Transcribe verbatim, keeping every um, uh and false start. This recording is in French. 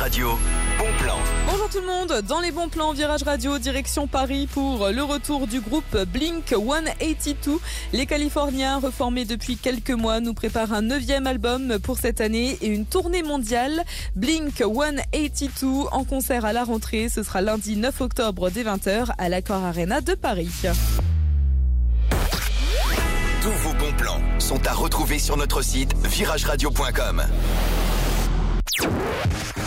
Radio, bon plan. Bonjour tout le monde, dans les bons plans Virage Radio, direction Paris pour le retour du groupe Blink cent quatre-vingt-douze. Les Californiens, reformés depuis quelques mois, nous préparent un neuvième album pour cette année et une tournée mondiale. Blink cent quatre-vingt-douze en concert à la rentrée, ce sera lundi neuf octobre dès vingt heures à l'Accor Arena de Paris. Tous vos bons plans sont à retrouver sur notre site virage radio point com.